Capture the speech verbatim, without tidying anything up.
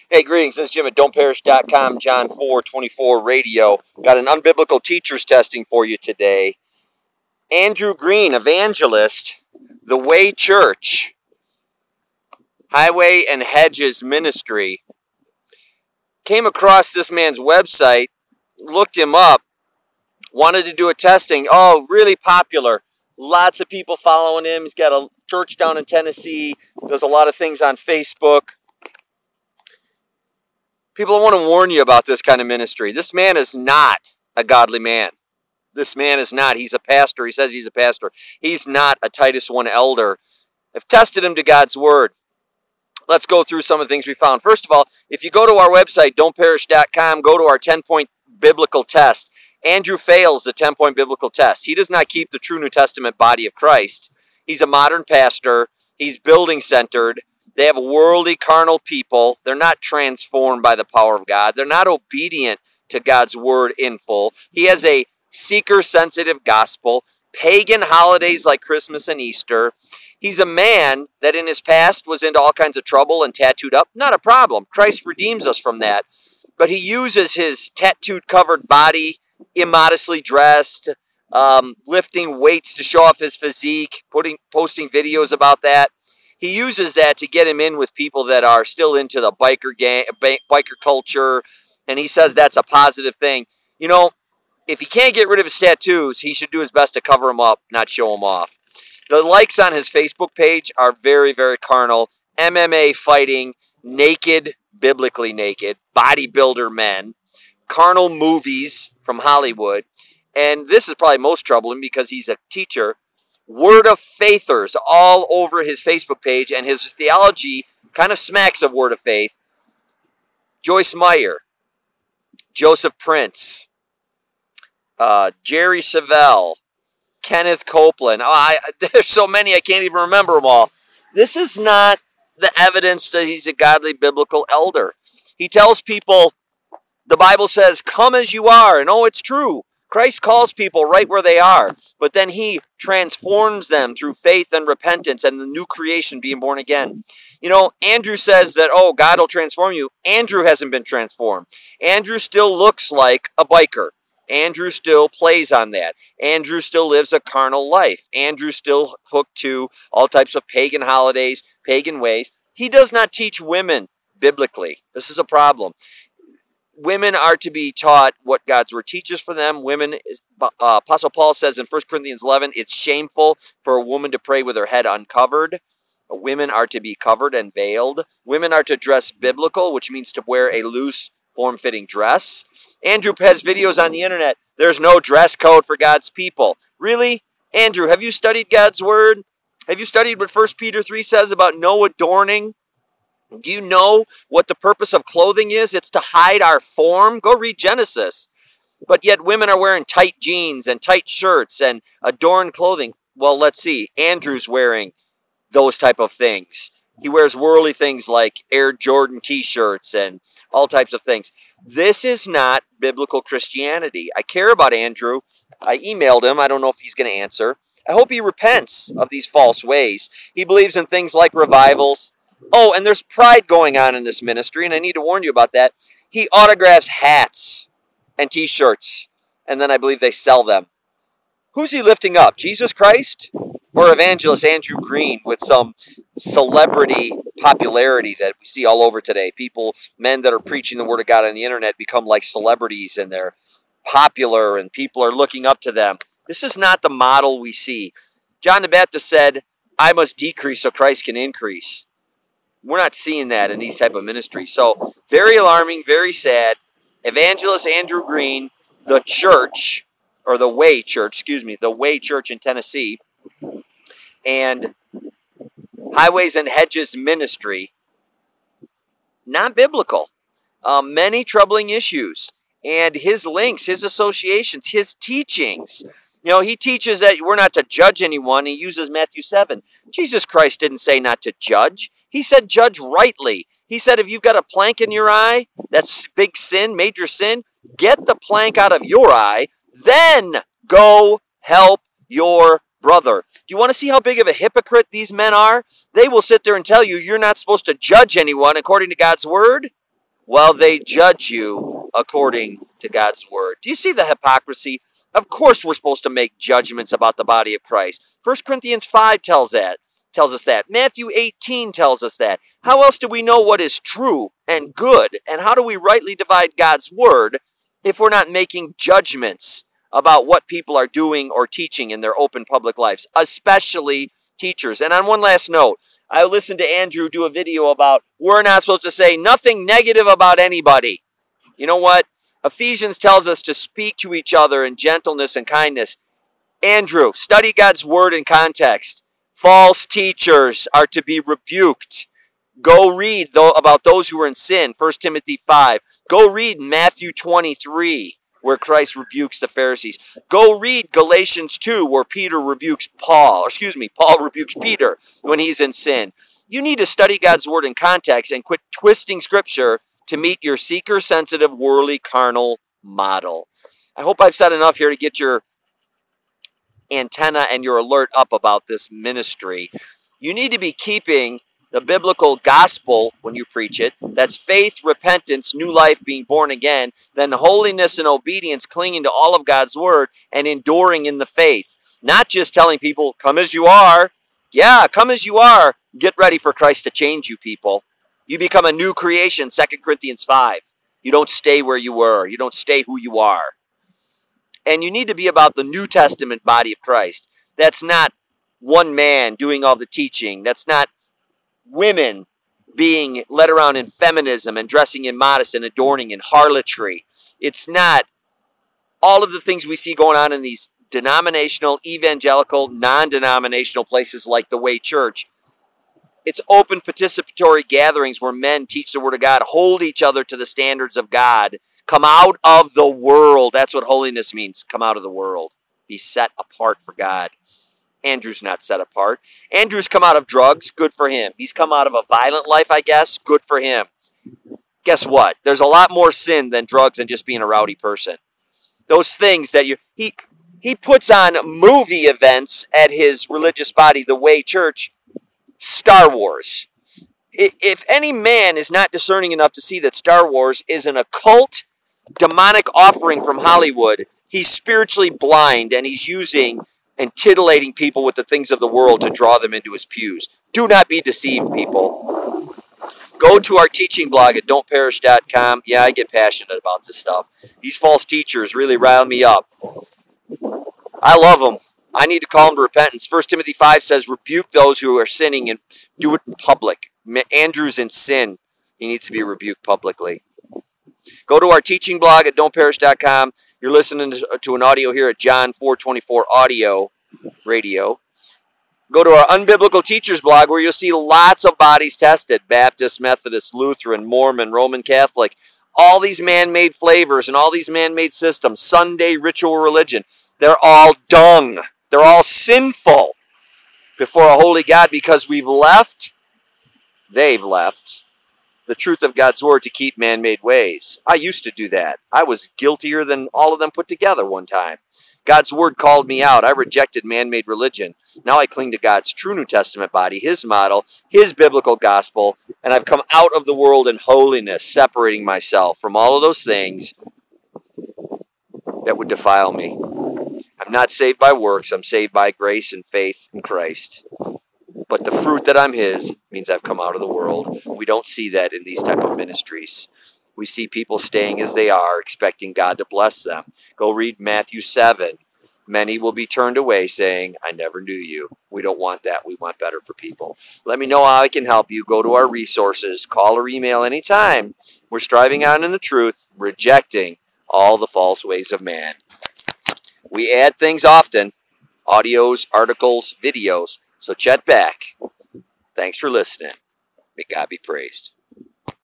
Hey, greetings. This is Jim at don't perish dot com, John four twenty-four Radio. Got an unbiblical teacher's testing for you today. Andrew Green, evangelist, The Way Church, Highway and Hedges Ministry. Came across this man's website, looked him up, wanted to do a testing. Oh, really popular. Lots of people following him. He's got a church down in Tennessee, does a lot of things on Facebook. People, I want to warn you about this kind of ministry. This man is not a godly man. This man is not. He's a pastor. He says he's a pastor. He's not a Titus one elder. I've tested him to God's word. Let's go through some of the things we found. First of all, if you go to our website, don't perish dot com, go to our ten-point biblical test. Andrew fails the ten-point biblical test. He does not keep the true New Testament body of Christ. He's a modern pastor. He's building-centered. They have worldly, carnal people. They're not transformed by the power of God. They're not obedient to God's word in full. He has a seeker-sensitive gospel, pagan holidays like Christmas and Easter. He's a man that in his past was into all kinds of trouble and tattooed up. Not a problem. Christ redeems us from that. But he uses his tattooed-covered body, immodestly dressed, um, lifting weights to show off his physique, putting, posting videos about that. He uses that to get him in with people that are still into the biker gang, biker culture, and he says that's a positive thing. You know, if he can't get rid of his tattoos, he should do his best to cover them up, not show them off. The likes on his Facebook page are very, very carnal. M M A fighting, naked, biblically naked, bodybuilder men, carnal movies from Hollywood, and this is probably most troubling because he's a teacher. Word of faithers all over his Facebook page, and his theology kind of smacks of word of faith. Joyce Meyer, Joseph Prince, uh, Jerry Savelle, Kenneth Copeland. Oh, I, there's so many I can't even remember them all. This is not the evidence that he's a godly biblical elder. He tells people, the Bible says, come as you are, and oh, it's true. Christ calls people right where they are, but then he transforms them through faith and repentance and the new creation being born again. You know, Andrew says that, oh, God will transform you. Andrew hasn't been transformed. Andrew still looks like a biker. Andrew still plays on that. Andrew still lives a carnal life. Andrew still hooked to all types of pagan holidays, pagan ways. He does not teach women biblically. This is a problem. Women are to be taught what God's word teaches for them. Women, uh, Apostle Paul says in First Corinthians eleven, it's shameful for a woman to pray with her head uncovered. Women are to be covered and veiled. Women are to dress biblical, which means to wear a loose, form-fitting dress. Andrew has videos on the internet. There's no dress code for God's people. Really? Andrew, have you studied God's word? Have you studied what First Peter three says about no adorning? Do you know what the purpose of clothing is? It's to hide our form. Go read Genesis. But yet women are wearing tight jeans and tight shirts and adorned clothing. Well, let's see. Andrew's wearing those type of things. He wears worldly things like Air Jordan t-shirts and all types of things. This is not biblical Christianity. I care about Andrew. I emailed him. I don't know if he's going to answer. I hope he repents of these false ways. He believes in things like revivals. Oh, and there's pride going on in this ministry, and I need to warn you about that. He autographs hats and t-shirts, and then I believe they sell them. Who's he lifting up? Jesus Christ? Or evangelist Andrew Green with some celebrity popularity that we see all over today? People, men that are preaching the word of God on the internet become like celebrities, and they're popular, and people are looking up to them. This is not the model we see. John the Baptist said, I must decrease so Christ can increase. We're not seeing that in these type of ministries. So, very alarming, very sad. Evangelist Andrew Green, the church, or the Way Church, excuse me, the Way Church in Tennessee, and Highways and Hedges Ministry, not biblical. Um, many troubling issues. And his links, his associations, his teachings. You know, he teaches that we're not to judge anyone. He uses Matthew seven. Jesus Christ didn't say not to judge. He said judge rightly. He said if you've got a plank in your eye, that's big sin, major sin, get the plank out of your eye, then go help your brother. Do you want to see how big of a hypocrite these men are? They will sit there and tell you you're not supposed to judge anyone according to God's word. while they judge you according to God's word. Do you see the hypocrisy? Of course we're supposed to make judgments about the body of Christ. First Corinthians five tells that, tells us that. Matthew eighteen tells us that. How else do we know what is true and good? And how do we rightly divide God's word if we're not making judgments about what people are doing or teaching in their open public lives, especially teachers? And on one last note, I listened to Andrew do a video about we're not supposed to say nothing negative about anybody. You know what? Ephesians tells us to speak to each other in gentleness and kindness. Andrew, study God's word in context. False teachers are to be rebuked. Go read though about those who are in sin, First Timothy five. Go read Matthew twenty-three, where Christ rebukes the Pharisees. Go read Galatians two, where Peter rebukes Paul. Or excuse me, Paul rebukes Peter when he's in sin. You need to study God's word in context and quit twisting Scripture to meet your seeker-sensitive, worldly, carnal model. I hope I've said enough here to get your antenna and your alert up about this ministry. You need to be keeping the biblical gospel when you preach it. That's faith, repentance, new life, being born again. Then holiness and obedience, clinging to all of God's word and enduring in the faith. Not just telling people, come as you are. Yeah, come as you are. Get ready for Christ to change you, people. You become a new creation, Second Corinthians five. You don't stay where you were. You don't stay who you are. And you need to be about the New Testament body of Christ. That's not one man doing all the teaching. That's not women being led around in feminism and dressing immodest and adorning in harlotry. It's not all of the things we see going on in these denominational, evangelical, non-denominational places like the Way Church. It's open participatory gatherings where men teach the Word of God, hold each other to the standards of God, come out of the world. That's what holiness means, come out of the world. Be set apart for God. Andrew's not set apart. Andrew's come out of drugs, good for him. He's come out of a violent life, I guess, good for him. Guess what? There's a lot more sin than drugs and just being a rowdy person. Those things that you... He, he puts on movie events at his religious body, the Way Church, Star Wars. If any man is not discerning enough to see that Star Wars is an occult, demonic offering from Hollywood, he's spiritually blind and he's using and titillating people with the things of the world to draw them into his pews. Do not be deceived, people. Go to our teaching blog at don't perish dot com. Yeah, I get passionate about this stuff. These false teachers really rile me up. I love them. I need to call them to repentance. First Timothy five says, rebuke those who are sinning and do it in public. Andrew's in sin. He needs to be rebuked publicly. Go to our teaching blog at don't perish dot com. You're listening to an audio here at John four twenty-four Audio Radio. Go to our Unbiblical Teachers blog where you'll see lots of bodies tested. Baptist, Methodist, Lutheran, Mormon, Roman Catholic. All these man-made flavors and all these man-made systems. Sunday ritual religion. They're all dung. They're all sinful before a holy God because we've left, they've left, the truth of God's word to keep man-made ways. I used to do that. I was guiltier than all of them put together one time. God's word called me out. I rejected man-made religion. Now I cling to God's true New Testament body, his model, his biblical gospel, and I've come out of the world in holiness, separating myself from all of those things that would defile me. I'm not saved by works. I'm saved by grace and faith in Christ. But the fruit that I'm his means I've come out of the world. We don't see that in these type of ministries. We see people staying as they are, expecting God to bless them. Go read Matthew seven. Many will be turned away saying, I never knew you. We don't want that. We want better for people. Let me know how I can help you. Go to our resources. Call or email anytime. We're striving on in the truth, rejecting all the false ways of man. We add things often, audios, articles, videos, so check back. Thanks for listening. May God be praised.